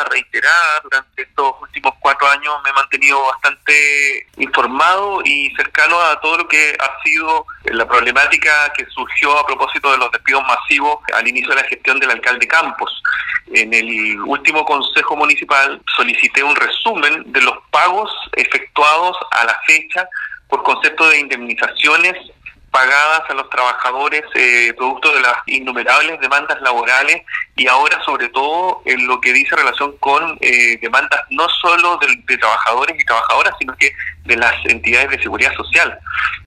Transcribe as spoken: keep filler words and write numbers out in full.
manera reiterada durante estos últimos cuatro años me he mantenido bastante informado y cercano a todo lo que ha sido la problemática que surgió a propósito de los despidos masivos al inicio de la gestión del alcalde Campos. En el último consejo municipal solicité un resumen de los pagos efectuados a la fecha por concepto de indemnizaciones pagadas a los trabajadores eh, producto de las innumerables demandas laborales y ahora sobre todo en lo que dice relación con eh, demandas no solo de, de trabajadores y trabajadoras, sino que de las entidades de seguridad social.